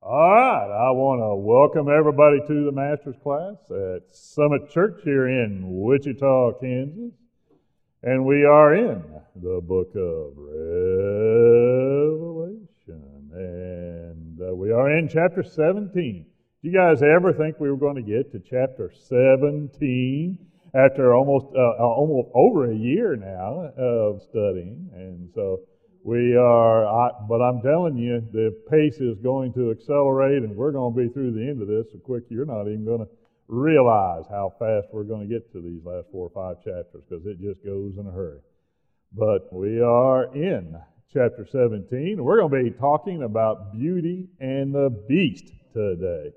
All right, I want to welcome everybody to the Master's class at Summit Church here in Wichita, Kansas. And we are in the book of Revelation. And we are in chapter 17. Did you guys ever think we were going to get to chapter 17 after almost over a year now of studying? And so we are, but I'm telling you, the pace is going to accelerate, and we're going to be through the end of this so quick you're not even going to realize how fast we're going to get to these last 4 or 5 chapters, because it just goes in a hurry. But we are in chapter 17, and we're going to be talking about Beauty and the Beast today.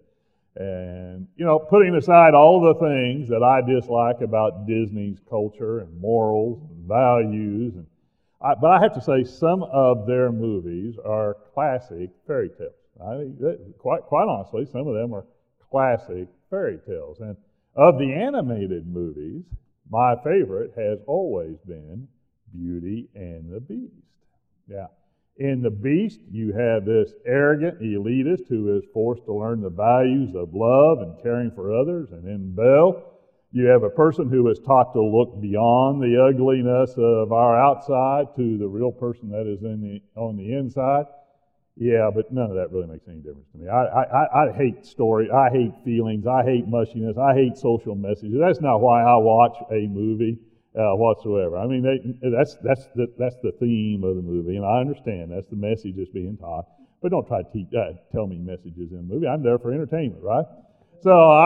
And, you know, putting aside all the things that I dislike about Disney's culture and morals and values, but I have to say some of their movies are classic fairy tales. I mean, quite honestly, some of them are classic fairy tales. And of the animated movies, my favorite has always been Beauty and the Beast. Yeah. In The Beast, you have this arrogant elitist who is forced to learn the values of love and caring for others. And in Belle, you have a person who is taught to look beyond the ugliness of our outside to the real person that is on the inside. Yeah, but none of that really makes any difference to me. I hate story. I hate feelings. I hate mushiness. I hate social messages. That's not why I watch a movie whatsoever. I mean, that's the theme of the movie, and I understand that's the message that's being taught. But don't try to tell me messages in the movie. I'm there for entertainment, right? So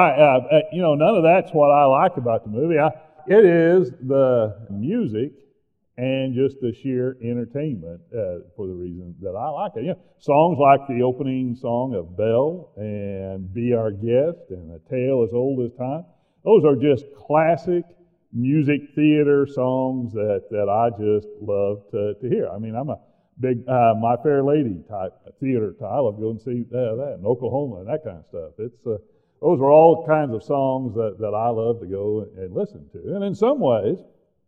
none of that's what I like about the movie. It is the music and just the sheer entertainment for the reason that I like it. You know, songs like the opening song of Belle and Be Our Guest and A Tale as Old as Time. Those are just classic music theater songs that I just love to hear. I mean, I'm a big My Fair Lady type theater type. I love going to see that in Oklahoma and that kind of stuff. Those are all kinds of songs that I love to go and listen to. And in some ways,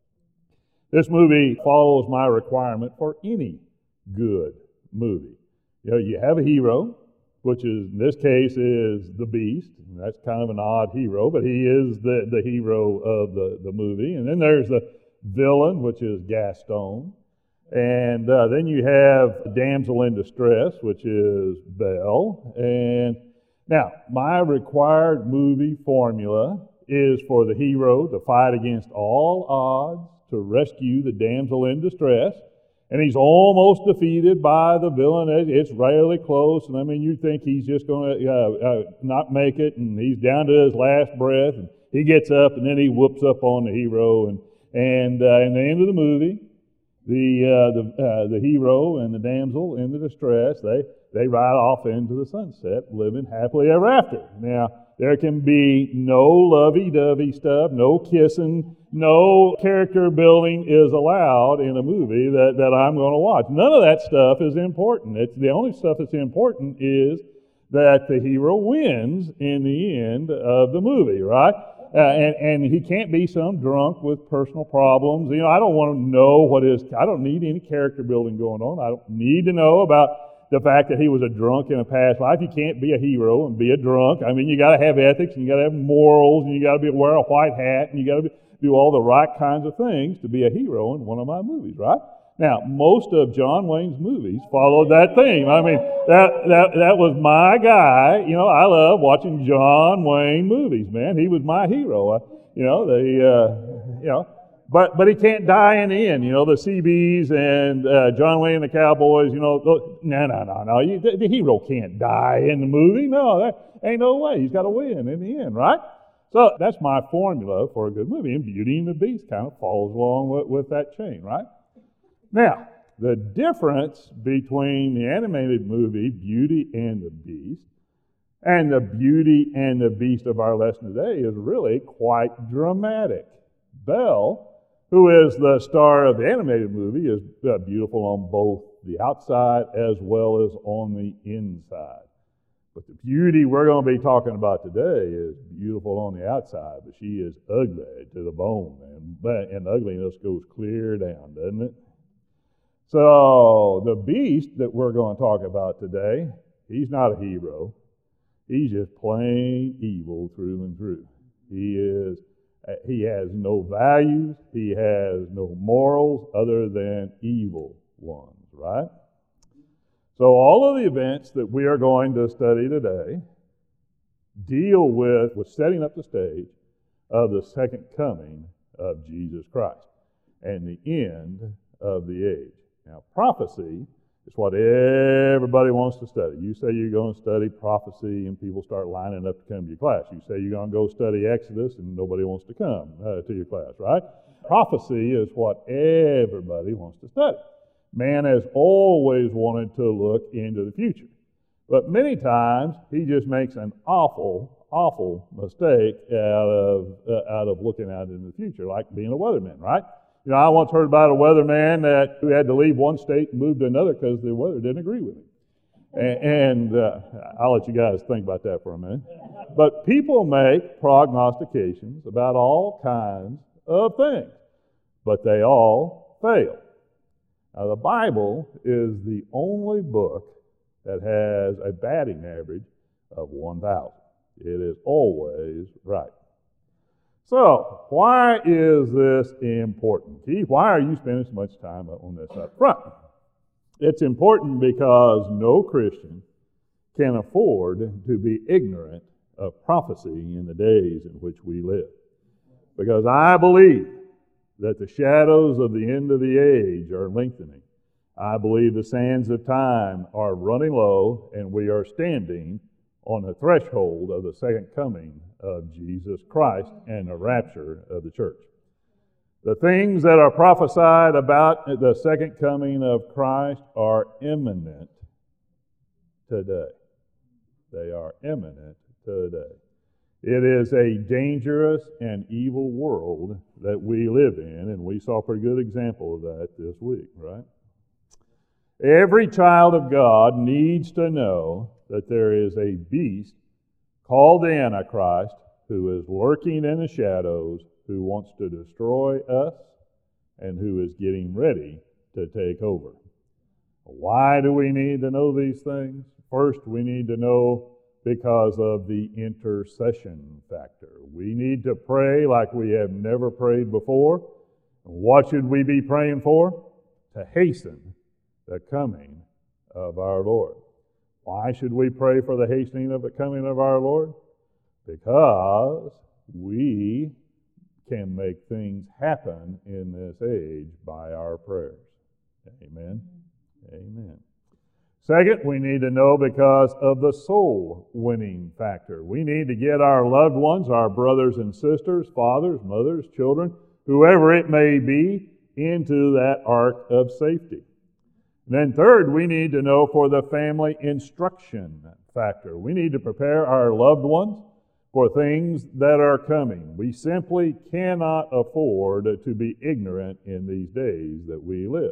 this movie follows my requirement for any good movie. You know, you have a hero, which is, in this case, is the Beast. And that's kind of an odd hero, but he is the hero of the movie. And then there's the villain, which is Gaston. And then you have the damsel in distress, which is Belle. And now, my required movie formula is for the hero to fight against all odds to rescue the damsel in distress, and he's almost defeated by the villain. It's really close, and I mean, you think he's just going to not make it, and he's down to his last breath, and he gets up, and then he whoops up on the hero, and in the end of the movie, the hero and the damsel in the distress, they ride off into the sunset, living happily ever after. Now, there can be no lovey-dovey stuff, no kissing, no character building is allowed in a movie that I'm going to watch. None of that stuff is important. The only stuff that's important is that the hero wins in the end of the movie, right? And he can't be some drunk with personal problems. You know, I don't want to know I don't need any character building going on. I don't need to know about the fact that he was a drunk in a past life. You can't be a hero and be a drunk. I mean, you got to have ethics, and you got to have morals, and you got to wear a white hat, and you got to do all the right kinds of things to be a hero in one of my movies, right? Now, most of John Wayne's movies followed that theme. I mean, that was my guy. You know, I love watching John Wayne movies, man. He was my hero. But he can't die in the end. You know, the CBs and John Wayne and the Cowboys, you know, no. The hero can't die in the movie. No, that ain't no way. He's got to win in the end, right? So that's my formula for a good movie, and Beauty and the Beast kind of follows along with that chain, right? Now, the difference between the animated movie Beauty and the Beast and the Beauty and the Beast of our lesson today is really quite dramatic. Belle, who is the star of the animated movie, is beautiful on both the outside as well as on the inside. But the beauty we're going to be talking about today is beautiful on the outside, but she is ugly to the bone, and ugliness goes clear down, doesn't it? So the beast that we're going to talk about today He's not a hero. He's just plain evil through and through. He has no values. He has no morals other than evil ones, right? So all of the events that we are going to study today deal with setting up the stage of the second coming of Jesus Christ and the end of the age. Now, prophecy is what everybody wants to study. You say you're going to study prophecy, and people start lining up to come to your class. You say you're going to go study Exodus, and nobody wants to come to your class, right? Prophecy is what everybody wants to study. Man has always wanted to look into the future. But many times, he just makes an awful mistake out of looking out into the future, like being a weatherman, right? You know, I once heard about a weatherman who had to leave one state and move to another because the weather didn't agree with him. And I'll let you guys think about that for a minute. But people make prognostications about all kinds of things, but they all fail. Now, the Bible is the only book that has a batting average of 1,000. It is always right. So, why is this important? Keith, why are you spending so much time on this up front? It's important because no Christian can afford to be ignorant of prophecy in the days in which we live. Because I believe that the shadows of the end of the age are lengthening. I believe the sands of time are running low, and we are standing on the threshold of the second coming of Jesus Christ and the rapture of the church. The things that are prophesied about the second coming of Christ are imminent today. They are imminent today. It is a dangerous and evil world that we live in, and we saw a pretty good example of that this week, right? Every child of God needs to know that there is a beast called the Antichrist who is lurking in the shadows, who wants to destroy us, and who is getting ready to take over. Why do we need to know these things? First, we need to know because of the intercession factor. We need to pray like we have never prayed before. What should we be praying for? To hasten the coming of our Lord. Why should we pray for the hastening of the coming of our Lord? Because we can make things happen in this age by our prayers. Amen. Amen. Second, we need to know because of the soul-winning factor. We need to get our loved ones, our brothers and sisters, fathers, mothers, children, whoever it may be, into that ark of safety. And then third, we need to know for the family instruction factor. We need to prepare our loved ones for things that are coming. We simply cannot afford to be ignorant in these days that we live.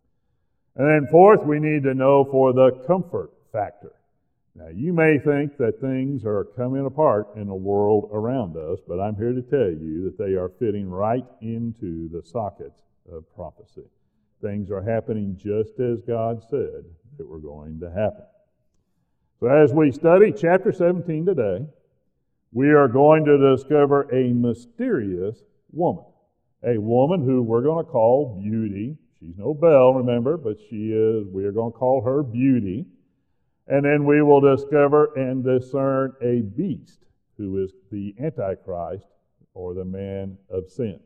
And then fourth, we need to know for the comfort factor. Now, you may think that things are coming apart in the world around us, but I'm here to tell you that they are fitting right into the sockets of prophecy. Things are happening just as God said that were going to happen. So as we study chapter 17 today, we are going to discover a mysterious woman. A woman who we're going to call Beauty. She's no Belle, remember, but we are going to call her Beauty. And then we will discover and discern a beast who is the Antichrist or the man of sin.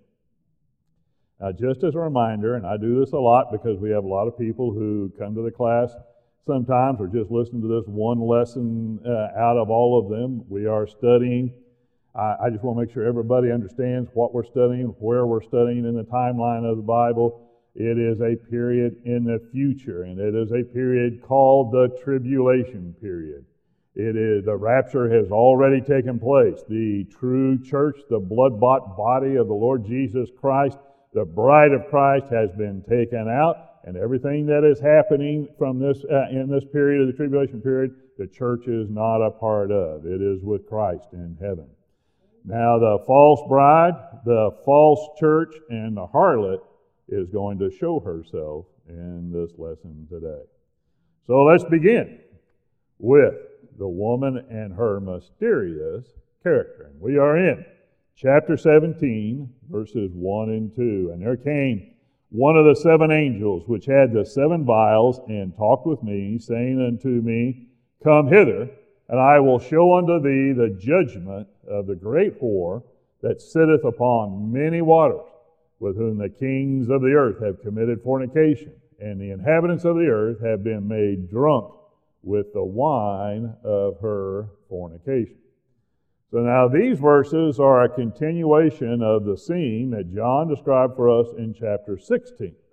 Now, just as a reminder, and I do this a lot because we have a lot of people who come to the class sometimes or just listen to this one lesson out of all of them. We are studying. I just want to make sure everybody understands what we're studying, where we're studying in the timeline of the Bible. It is a period in the future, and it is a period called the tribulation period. The rapture has already taken place. The true church, the blood-bought body of the Lord Jesus Christ, the bride of Christ, has been taken out, and everything that is happening from this in this period of the tribulation period, the church is not a part of. It is with Christ in heaven. Now, the false bride, the false church, and the harlot is going to show herself in this lesson today. So let's begin with the woman and her mysterious character. And we are in chapter 17, verses 1 and 2. And there came one of the seven angels which had the seven vials, and talked with me, saying unto me, Come hither, and I will show unto thee the judgment of the great whore that sitteth upon many waters, with whom the kings of the earth have committed fornication, and the inhabitants of the earth have been made drunk with the wine of her fornication. So now these verses are a continuation of the scene that John described for us in chapter 16. If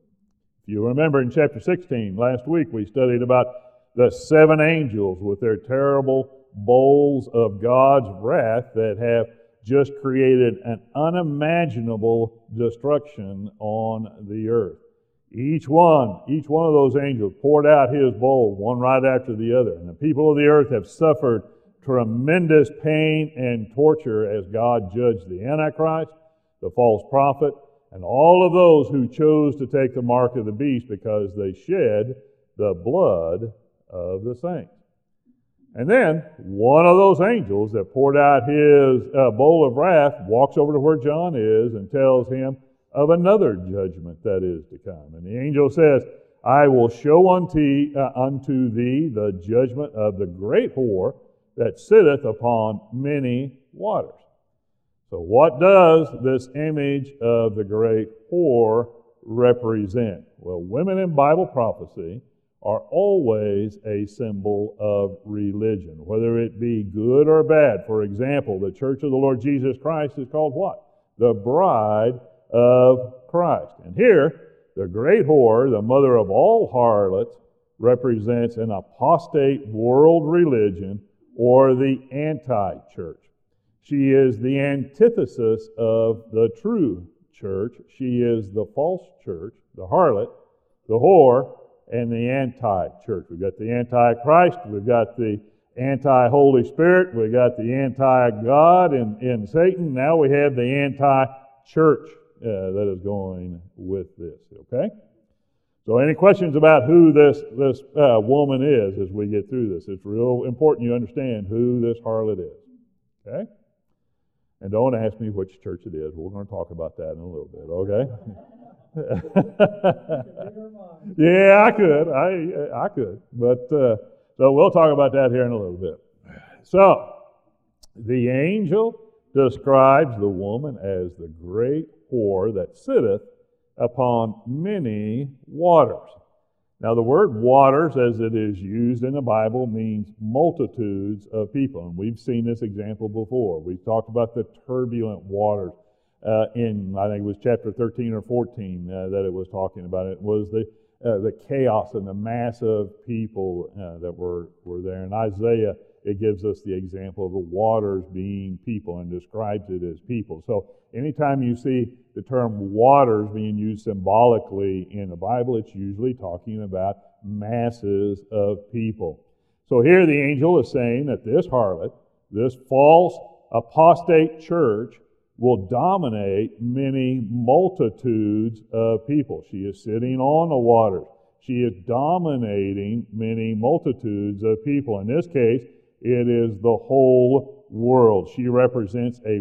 you remember in chapter 16, last week we studied about the seven angels with their terrible bowls of God's wrath that have just created an unimaginable destruction on the earth. Each one of those angels poured out his bowl, one right after the other. And the people of the earth have suffered tremendous pain and torture as God judged the Antichrist, the false prophet, and all of those who chose to take the mark of the beast because they shed the blood of the saints. And then one of those angels that poured out his bowl of wrath walks over to where John is and tells him of another judgment that is to come. And the angel says, I will show unto thee the judgment of the great whore that sitteth upon many waters. So what does this image of the great whore represent? Well, women in Bible prophecy are always a symbol of religion, whether it be good or bad. For example, the Church of the Lord Jesus Christ is called what? The bride of Christ. And here, the great whore, the mother of all harlots, represents an apostate world religion or the anti-church. She is the antithesis of the true church. She is the false church, the harlot, the whore, and the anti-church. We've got the anti-Christ, we've got the anti-Holy Spirit, we've got the anti-God in Satan. Now we have the anti-church that is going with this, okay? So any questions about who this woman is as we get through this? It's real important you understand who this harlot is, okay? And don't ask me which church it is. We're going to talk about that in a little bit, okay? Yeah, I could. But so we'll talk about that here in a little bit. So the angel describes the woman as the great whore that sitteth upon many waters. Now the word waters, as it is used in the Bible, means multitudes of people. And we've seen this example before. We've talked about the turbulent waters in, I think it was chapter 13 or 14 that it was talking about. It was the chaos and the mass of people that were there. In Isaiah, it gives us the example of the waters being people and describes it as people. So anytime you see the term waters being used symbolically in the Bible, it's usually talking about masses of people. So here the angel is saying that this harlot, this false apostate church, will dominate many multitudes of people. She is sitting on the waters. She is dominating many multitudes of people. In this case, it is the whole world. She represents a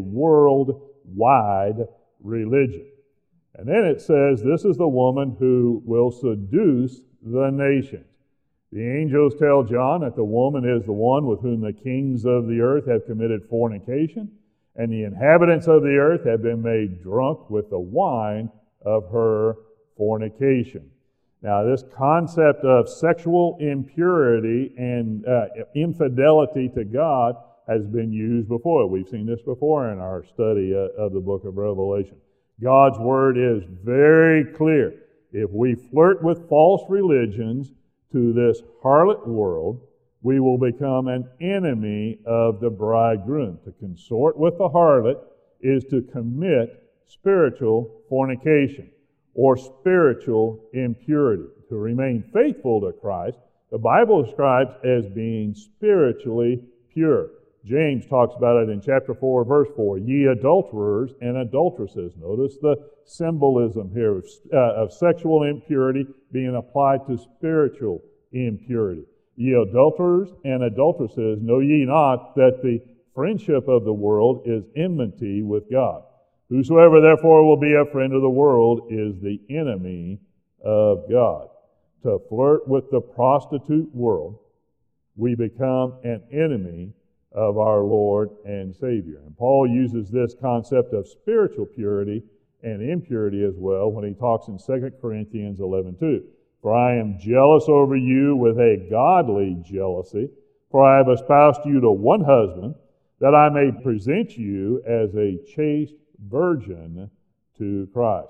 worldwide religion. And then it says, this is the woman who will seduce the nations. The angels tell John that the woman is the one with whom the kings of the earth have committed fornication, and the inhabitants of the earth have been made drunk with the wine of her fornication. Now, this concept of sexual impurity and infidelity to God has been used before. We've seen this before in our study of the book of Revelation. God's word is very clear. If we flirt with false religions to this harlot world, we will become an enemy of the bridegroom. To consort with the harlot is to commit spiritual fornication or spiritual impurity. To remain faithful to Christ, the Bible describes as being spiritually pure. James talks about it in chapter 4, verse 4. Ye adulterers and adulteresses. Notice the symbolism here of sexual impurity being applied to spiritual impurity. Ye adulterers and adulteresses, know ye not that the friendship of the world is enmity with God? Whosoever therefore will be a friend of the world is the enemy of God. To flirt with the prostitute world, we become an enemy of our Lord and Savior. And Paul uses this concept of spiritual purity and impurity as well when he talks in 2 Corinthians 11:2. For I am jealous over you with a godly jealousy, for I have espoused you to one husband, that I may present you as a chaste virgin to Christ.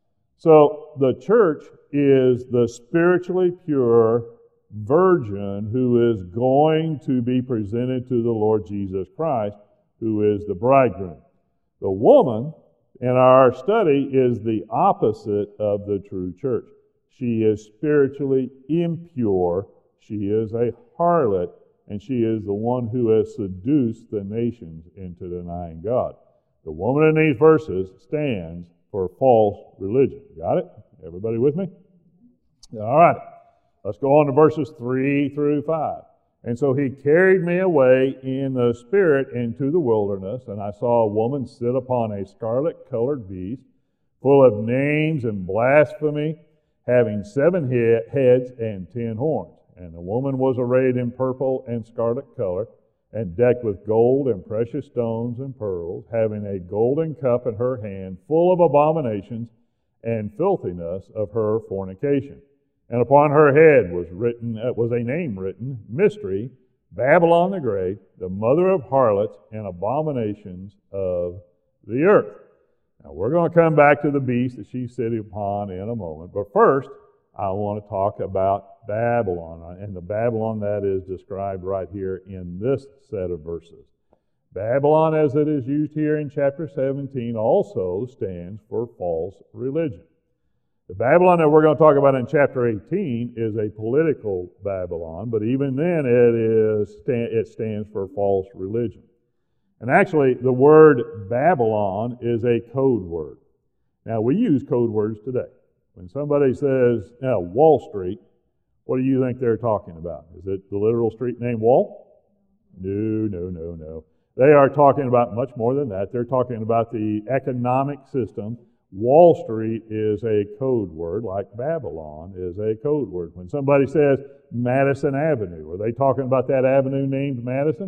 So the church is the spiritually pure virgin who is going to be presented to the Lord Jesus Christ, who is the bridegroom. The woman in our study is the opposite of the true church. She is spiritually impure. She is a harlot, and she is the one who has seduced the nations into denying God. The woman in these verses stands for false religion. Got it? Everybody with me? All right. Let's go on to verses 3 through 5. And so he carried me away in the spirit into the wilderness, and I saw a woman sit upon a scarlet-colored beast, full of names and blasphemy, having 7 heads and 10 horns. And the woman was arrayed in purple and scarlet color, and decked with gold and precious stones and pearls, having a golden cup in her hand, full of abominations and filthiness of her fornication. And upon her head was a name written, Mystery, Babylon the Great, the mother of harlots and abominations of the earth. Now, we're going to come back to the beast that she's sitting upon in a moment. But first, I want to talk about Babylon, and the Babylon that is described right here in this set of verses. Babylon, as it is used here in chapter 17, also stands for false religion. The Babylon that we're going to talk about in chapter 18 is a political Babylon, but even then it stands for false religion. And actually, the word Babylon is a code word. Now, we use code words today. When somebody says Wall Street, what do you think they're talking about? Is it the literal street named Wall? No. They are talking about much more than that. They're talking about the economic system. Wall Street is a code word, like Babylon is a code word. When somebody says Madison Avenue, are they talking about that avenue named Madison?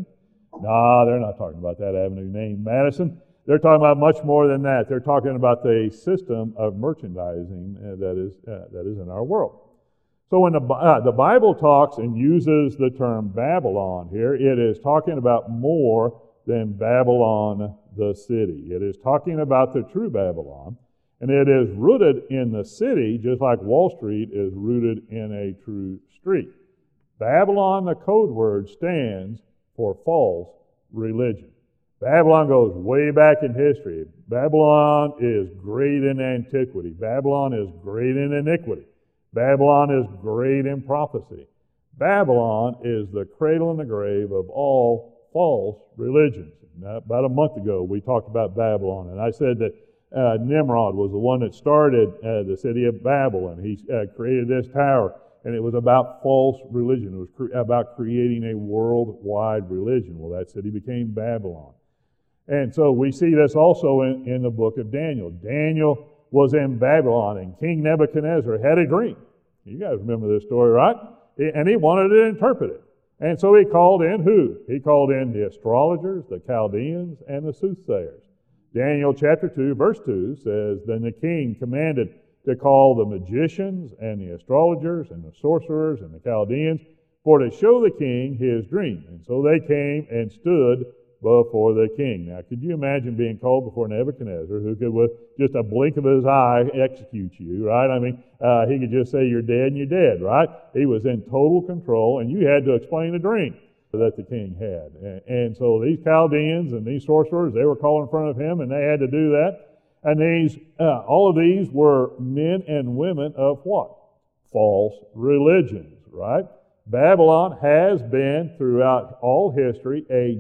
No, they're not talking about that avenue named Madison. They're talking about much more than that. They're talking about the system of merchandising that is in our world. So when the Bible talks and uses the term Babylon here, it is talking about more than Babylon the city. It is talking about the true Babylon, and it is rooted in the city, just like Wall Street is rooted in a true street. Babylon, the code word, stands for false religion. Babylon goes way back in history. Babylon is great in antiquity. Babylon is great in iniquity. Babylon is great in prophecy. Babylon is the cradle and the grave of all false religions. Now, about a month ago, we talked about Babylon, and I said that Nimrod was the one that started the city of Babel, and he created this tower, and it was about false religion. It was about creating a worldwide religion. Well, that city became Babylon. And so we see this also in the book of Daniel. Daniel was in Babylon, and King Nebuchadnezzar had a dream. You guys remember this story, right? And he wanted to interpret it. And so he called in who? He called in the astrologers, the Chaldeans, and the soothsayers. Daniel chapter 2, verse 2 says, Then the king commanded to call the magicians and the astrologers and the sorcerers and the Chaldeans for to show the king his dream. And so they came and stood before the king. Now, could you imagine being called before Nebuchadnezzar, who could, with just a blink of his eye, execute you, right? I mean, he could just say, you're dead and you're dead, right? He was in total control, and you had to explain the dream that the king had. And so these Chaldeans and these sorcerers, they were called in front of him, and they had to do that. And all of these were men and women of what? False religions, right? Babylon has been, throughout all history, a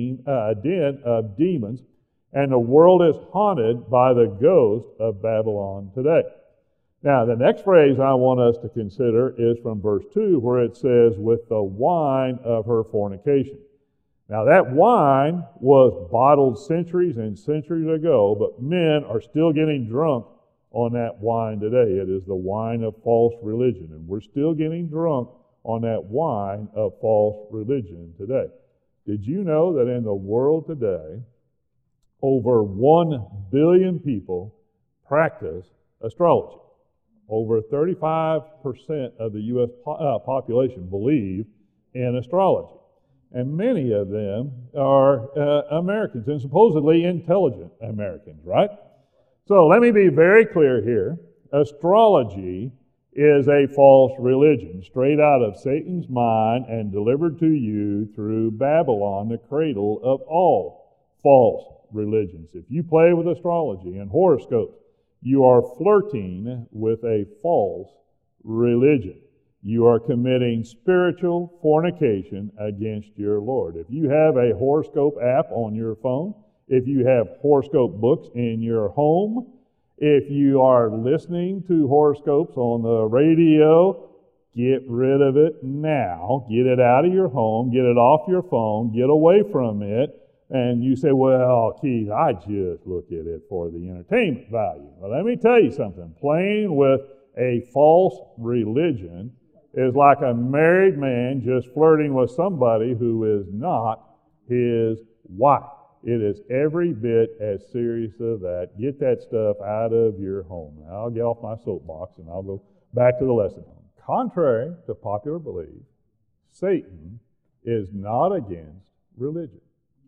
den of demons, and the world is haunted by the ghost of Babylon today. Now, the next phrase I want us to consider is from verse 2, where it says, with the wine of her fornication. Now, that wine was bottled centuries and centuries ago, but men are still getting drunk on that wine today. It is the wine of false religion, and we're still getting drunk on that wine of false religion today. Did you know that in the world today, over 1 billion people practice astrology? Over 35% of the U.S. population believe in astrology. And many of them are Americans, and supposedly intelligent Americans, right? So let me be very clear here. Astrology is a false religion, straight out of Satan's mind and delivered to you through Babylon, the cradle of all false religions. If you play with astrology and horoscopes, you are flirting with a false religion. You are committing spiritual fornication against your Lord. If you have a horoscope app on your phone, if you have horoscope books in your home, if you are listening to horoscopes on the radio, get rid of it now. Get it out of your home. Get it off your phone. Get away from it. And you say, well, Keith, I just look at it for the entertainment value. Well, let me tell you something. Playing with a false religion is like a married man just flirting with somebody who is not his wife. It is every bit as serious as that. Get that stuff out of your home. Now, I'll get off my soapbox and I'll go back to the lesson. Contrary to popular belief, Satan is not against religion.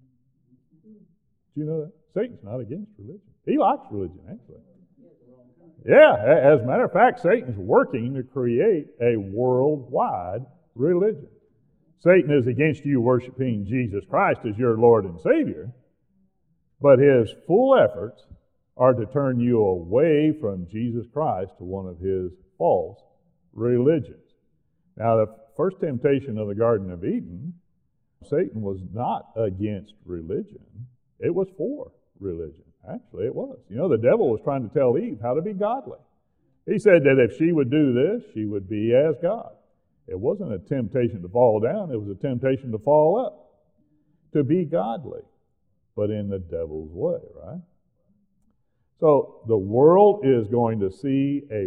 Do you know that? Satan's not against religion. He likes religion, actually. Yeah, as a matter of fact, Satan's working to create a worldwide religion. Satan is against you worshiping Jesus Christ as your Lord and Savior, but his full efforts are to turn you away from Jesus Christ to one of his false religions. Now, the first temptation of the Garden of Eden, Satan was not against religion. It was for religion. Actually, it was. You know, the devil was trying to tell Eve how to be godly. He said that if she would do this, she would be as God. It wasn't a temptation to fall down. It was a temptation to fall up, to be godly, but in the devil's way, right? So the world is going to see a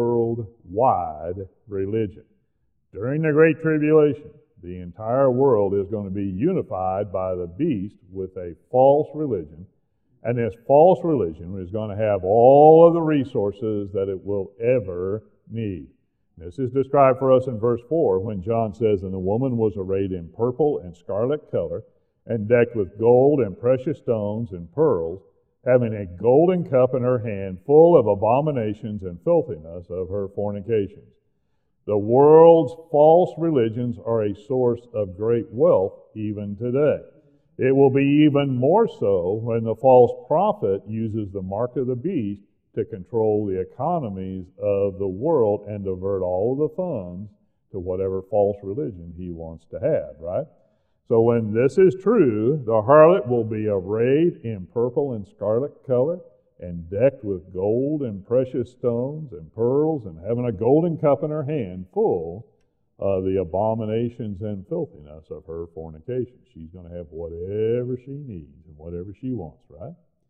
worldwide religion. During the Great Tribulation, the entire world is going to be unified by the beast with a false religion. And this false religion is going to have all of the resources that it will ever need. This is described for us in verse 4 when John says, and the woman was arrayed in purple and scarlet color and decked with gold and precious stones and pearls, having a golden cup in her hand full of abominations and filthiness of her fornications. The world's false religions are a source of great wealth even today. It will be even more so when the false prophet uses the mark of the beast to control the economies of the world and divert all of the funds to whatever false religion he wants to have, right? So when this is true, the harlot will be arrayed in purple and scarlet color and decked with gold and precious stones and pearls and having a golden cup in her hand full of the abominations and filthiness of her fornication. She's going to have whatever she needs and whatever she wants, right?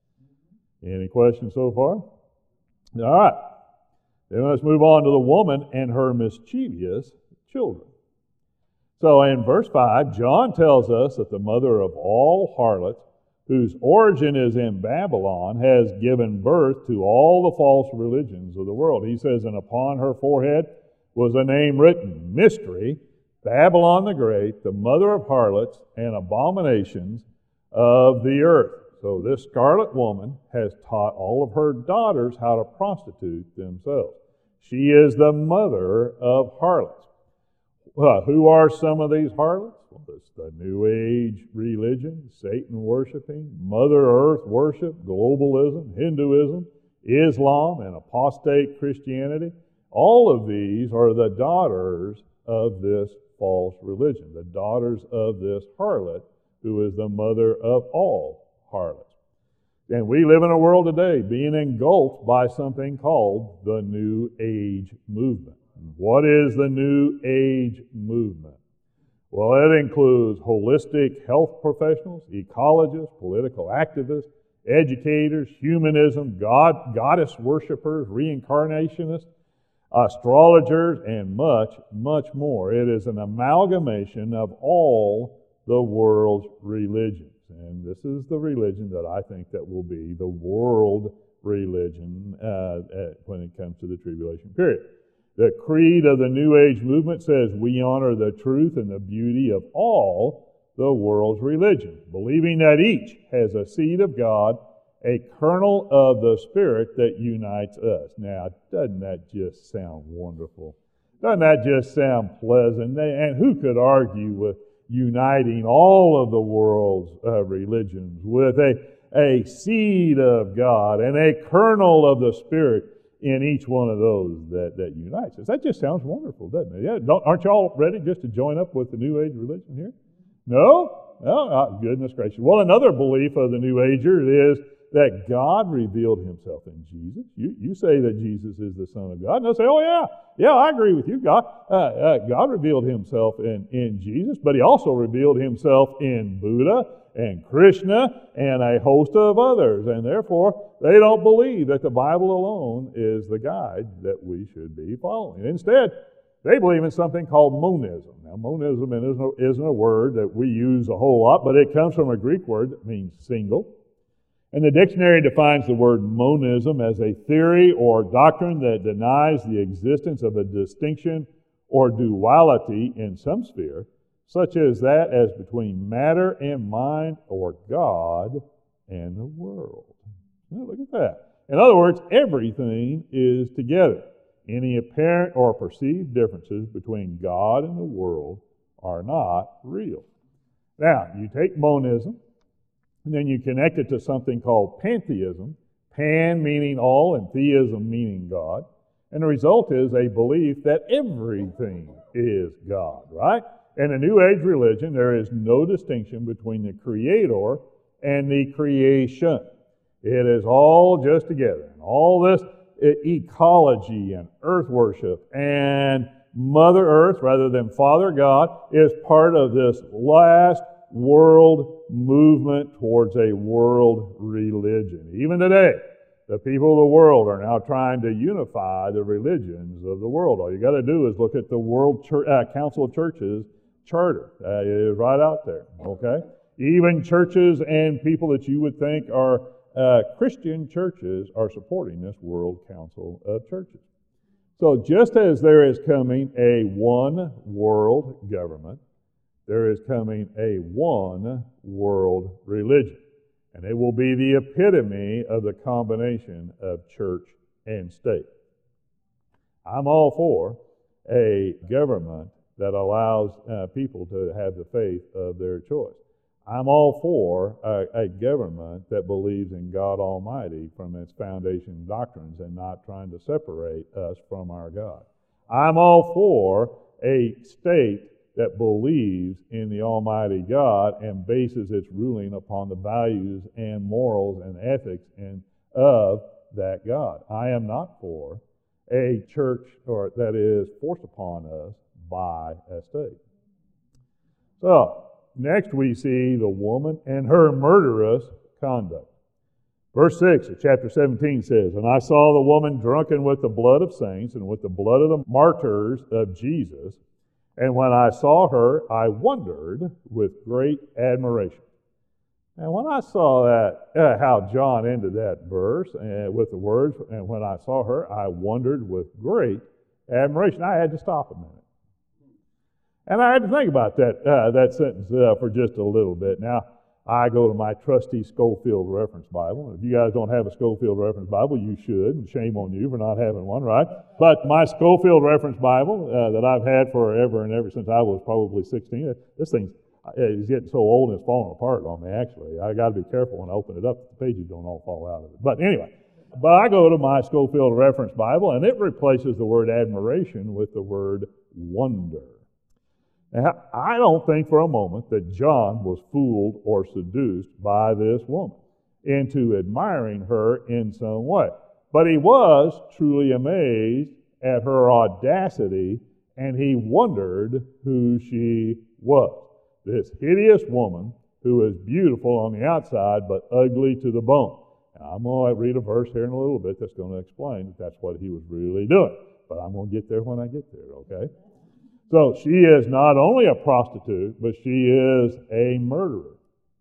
Any questions so far? All right. Then let's move on to the woman and her mischievous children. So in verse 5, John tells us that the mother of all harlots, whose origin is in Babylon, has given birth to all the false religions of the world. He says, and upon her forehead was a name written, Mystery, Babylon the Great, the mother of harlots and abominations of the earth. So this scarlet woman has taught all of her daughters how to prostitute themselves. She is the mother of harlots. Who are some of these harlots? Well, it's the New Age religion, Satan worshiping, Mother Earth worship, globalism, Hinduism, Islam, and apostate Christianity. All of these are the daughters of this false religion, the daughters of this harlot, who is the mother of all harlots. And we live in a world today being engulfed by something called the New Age movement. What is the New Age movement? Well, it includes holistic health professionals, ecologists, political activists, educators, humanism, goddess worshipers, reincarnationists, astrologers, and much, much more. It is an amalgamation of all the world's religions. And this is the religion that I think that will be the world religion when it comes to the tribulation period. The creed of the New Age movement says we honor the truth and the beauty of all the world's religions, believing that each has a seed of God, a kernel of the Spirit that unites us. Now, doesn't that just sound wonderful? Doesn't that just sound pleasant? And who could argue with uniting all of the world's religions with a seed of God and a kernel of the Spirit in each one of those that unites us? That just sounds wonderful, doesn't it? Yeah, aren't you all ready just to join up with the New Age religion here? No? Oh, goodness gracious. Well, another belief of the New Agers is that God revealed himself in Jesus. You say that Jesus is the Son of God, and they'll say, oh yeah, I agree with you. God revealed himself in Jesus, but he also revealed himself in Buddha and Krishna and a host of others, and therefore they don't believe that the Bible alone is the guide that we should be following. Instead, they believe in something called monism. Now, monism isn't a word that we use a whole lot, but it comes from a Greek word that means single. And the dictionary defines the word monism as a theory or doctrine that denies the existence of a distinction or duality in some sphere, such as that as between matter and mind, or God and the world. Now, look at that. In other words, everything is together. Any apparent or perceived differences between God and the world are not real. Now, you take monism, and then you connect it to something called pantheism, pan meaning all and theism meaning God. And the result is a belief that everything is God, right? In a New Age religion, there is no distinction between the Creator and the creation. It is all just together. And all this ecology and earth worship and Mother Earth rather than Father God is part of this last world movement towards a world religion. Even today, the people of the world are now trying to unify the religions of the world. All you got to do is look at the World Council of Churches charter. It is right out there, okay? Even churches and people that you would think are Christian churches are supporting this World Council of Churches. So just as there is coming a one world government, there is coming a one world religion. And it will be the epitome of the combination of church and state. I'm all for a government that allows people to have the faith of their choice. I'm all for a government that believes in God Almighty from its foundation doctrines and not trying to separate us from our God. I'm all for a state that believes in the Almighty God and bases its ruling upon the values and morals and ethics of that God. I am not for a church that is forced upon us by a state. So, next we see the woman and her murderous conduct. Verse 6 of chapter 17 says, "And I saw the woman drunken with the blood of saints and with the blood of the martyrs of Jesus. And when I saw her, I wondered with great admiration." And when I saw that, how John ended that verse with the words, "And when I saw her, I wondered with great admiration," I had to stop a minute. And I had to think about that sentence for just a little bit. Now, I go to my trusty Schofield Reference Bible. If you guys don't have a Schofield Reference Bible, you should, and shame on you for not having one, right? But my Schofield Reference Bible that I've had forever and ever since I was probably 16, this thing is getting so old and it's falling apart on me, actually. I got to be careful when I open it up, the pages don't all fall out of it. But anyway, I go to my Schofield Reference Bible, and it replaces the word admiration with the word wonder. Now, I don't think for a moment that John was fooled or seduced by this woman. into admiring her in some way. But he was truly amazed at her audacity, and he wondered who she was. This hideous woman who is beautiful on the outside but ugly to the bone. Now, I'm going to read a verse here in a little bit that's going to explain that that's what he was really doing. But I'm going to get there when I get there, okay? So she is not only a prostitute, but she is a murderer.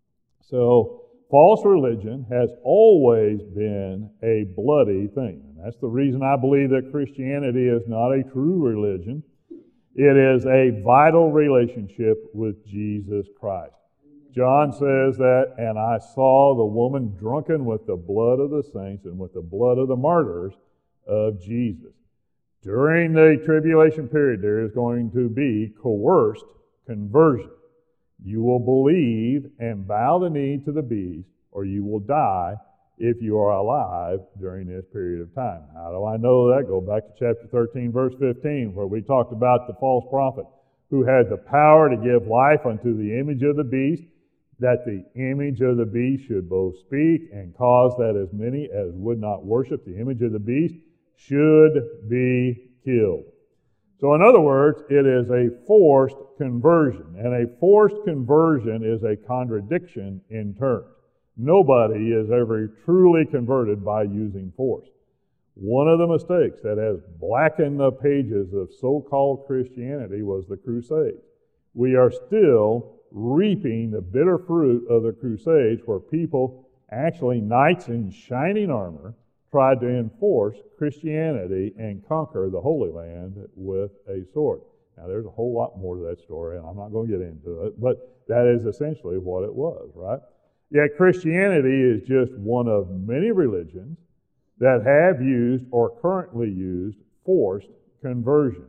So false religion has always been a bloody thing. And that's the reason I believe that Christianity is not a true religion. It is a vital relationship with Jesus Christ. John says that, and I saw the woman drunken with the blood of the saints and with the blood of the martyrs of Jesus. During the tribulation period, there is going to be coerced conversion. You will believe and bow the knee to the beast, or you will die if you are alive during this period of time. How do I know that? Go back to chapter 13, verse 15, where we talked about the false prophet who had the power to give life unto the image of the beast, that the image of the beast should both speak and cause that as many as would not worship the image of the beast should be killed. So in other words, it is a forced conversion, and a forced conversion is a contradiction in terms. Nobody is ever truly converted by using force. One of the mistakes that has blackened the pages of so-called Christianity was the Crusades. We are still reaping the bitter fruit of the Crusades, where people, actually knights in shining armor, tried to enforce Christianity and conquer the Holy Land with a sword. Now, there's a whole lot more to that story, and I'm not going to get into it, but that is essentially what it was, right? Yet Christianity is just one of many religions that have used or currently use forced conversions.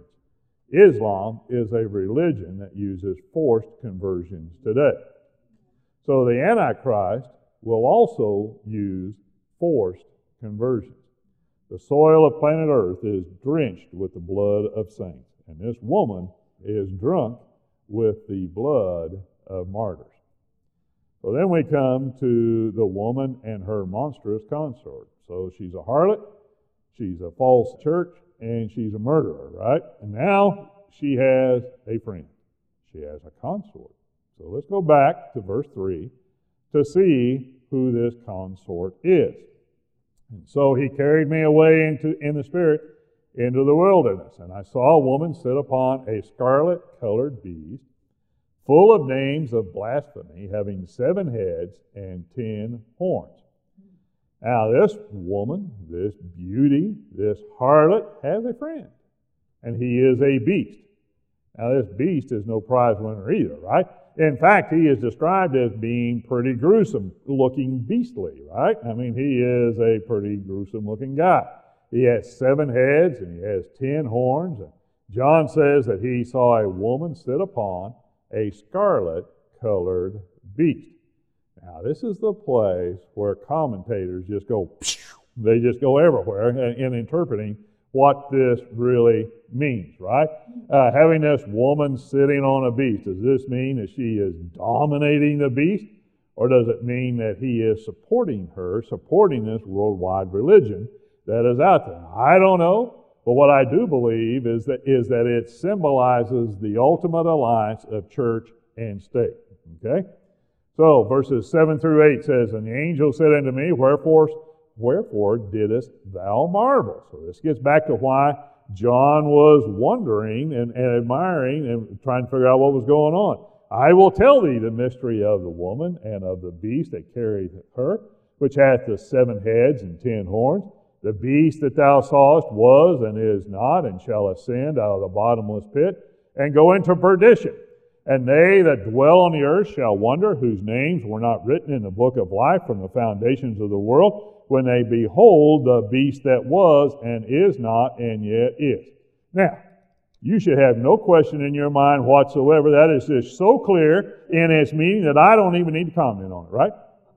Islam is a religion that uses forced conversions today. So the Antichrist will also use forced conversions. The soil of planet Earth is drenched with the blood of saints, and this woman is drunk with the blood of martyrs. So then we come to the woman and her monstrous consort. So she's a harlot, she's a false church, and she's a murderer, right? And now she has a friend. She has a consort. So let's go back to verse 3 to see who this consort is. And so he carried me away in the spirit into the wilderness, and I saw a woman sit upon a scarlet-colored beast, full of names of blasphemy, having 7 heads and 10 horns. Now this woman, this beauty, this harlot, has a friend, and he is a beast. Now this beast is no prize winner either, right? In fact, he is described as being pretty gruesome, looking beastly, right? I mean, he is a pretty gruesome looking guy. He has 7 heads and he has 10 horns. And John says that he saw a woman sit upon a scarlet-colored beast. Now, this is the place where commentators just go, they just go everywhere in interpreting what this really means, right? Having this woman sitting on a beast, does this mean that she is dominating the beast? Or does it mean that he is supporting her, supporting this worldwide religion that is out there? I don't know, but what I do believe is that it symbolizes the ultimate alliance of church and state, okay? So verses 7 through 8 says, "And the angel said unto me, Wherefore didst thou marvel?" So this gets back to why John was wondering and admiring and trying to figure out what was going on. "I will tell thee the mystery of the woman and of the beast that carried her, which hath the 7 heads and 10 horns. The beast that thou sawest was and is not, and shall ascend out of the bottomless pit, and go into perdition. And they that dwell on the earth shall wonder, whose names were not written in the book of life from the foundations of the world, when they behold the beast that was and is not and yet is." Now, you should have no question in your mind whatsoever. That is just so clear in its meaning that I don't even need to comment on it, right?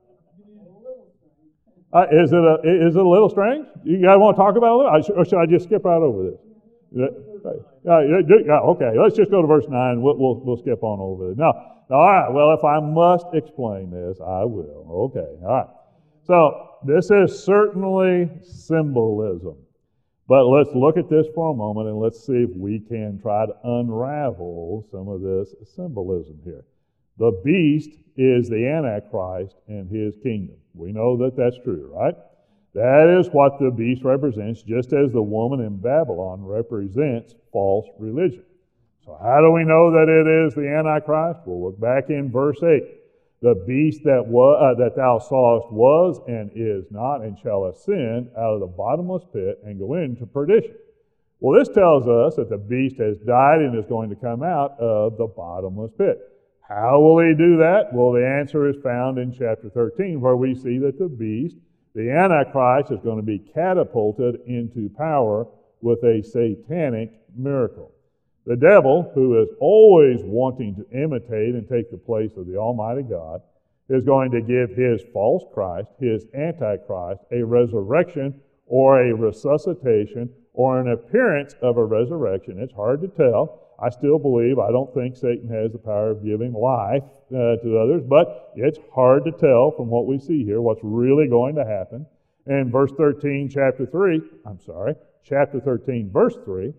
Is it a little strange? You guys want to talk about it a little? Or should I just skip right over this? Okay, let's just go to verse 9. We'll skip on over it. No, all right, well, if I must explain this, I will. Okay, all right. So this is certainly symbolism. But let's look at this for a moment and let's see if we can try to unravel some of this symbolism here. The beast is the Antichrist and his kingdom. We know that that's true, right? That is what the beast represents, just as the woman in Babylon represents false religion. So how do we know that it is the Antichrist? We'll look back in verse 8. The beast that thou sawest was and is not, and shall ascend out of the bottomless pit and go into perdition. Well, this tells us that the beast has died and is going to come out of the bottomless pit. How will he do that? Well, the answer is found in chapter 13, where we see that the beast, the Antichrist, is going to be catapulted into power with a satanic miracle. The devil, who is always wanting to imitate and take the place of the Almighty God, is going to give his false Christ, his Antichrist, a resurrection or a resuscitation or an appearance of a resurrection. It's hard to tell. I still believe, I don't think Satan has the power of giving life to others, but it's hard to tell from what we see here what's really going to happen. In chapter 13, verse 3,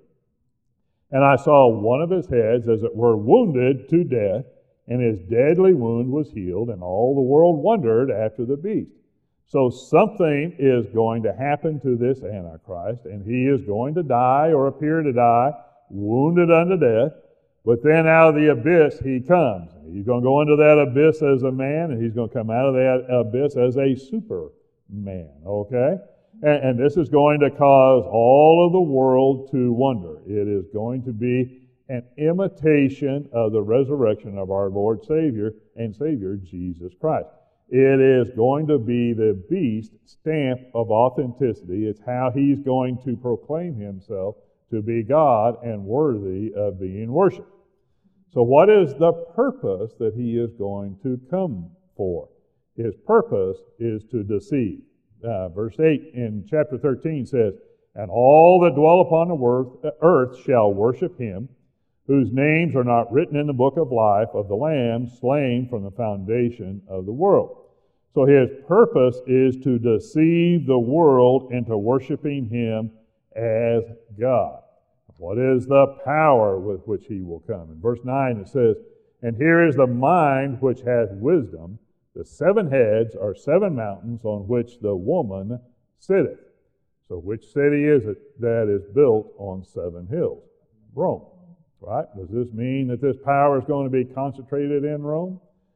and I saw one of his heads, as it were, wounded to death, and his deadly wound was healed, and all the world wondered after the beast. So something is going to happen to this Antichrist, and he is going to die or appear to die, wounded unto death, but then out of the abyss he comes. He's going to go into that abyss as a man, and he's going to come out of that abyss as a superman, okay? And this is going to cause all of the world to wonder. It is going to be an imitation of the resurrection of our Lord Savior and Savior Jesus Christ. It is going to be the beast stamp of authenticity. It's how he's going to proclaim himself to be God and worthy of being worshipped. So what is the purpose that he is going to come for? His purpose is to deceive. Verse 8 in chapter 13 says, and all that dwell upon the earth shall worship him, whose names are not written in the book of life of the Lamb slain from the foundation of the world. So his purpose is to deceive the world into worshiping him as God. What is the power with which he will come? In verse 9 it says, and here is the mind which hath wisdom. The 7 heads are 7 mountains on which the woman sitteth. So which city is it that is built on 7 hills? Rome, right? Does this mean that this power is going to be concentrated in Rome?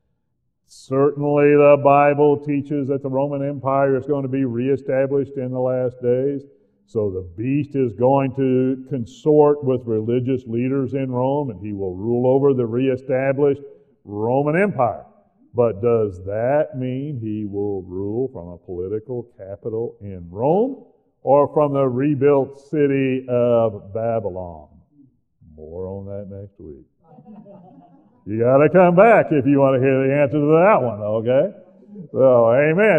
Certainly the Bible teaches that the Roman Empire is going to be reestablished in the last days. So the beast is going to consort with religious leaders in Rome, and he will rule over the reestablished Roman Empire. But does that mean he will rule from a political capital in Rome or from the rebuilt city of Babylon? More on that next week. You got to come back if you want to hear the answer to that one, okay? So, amen.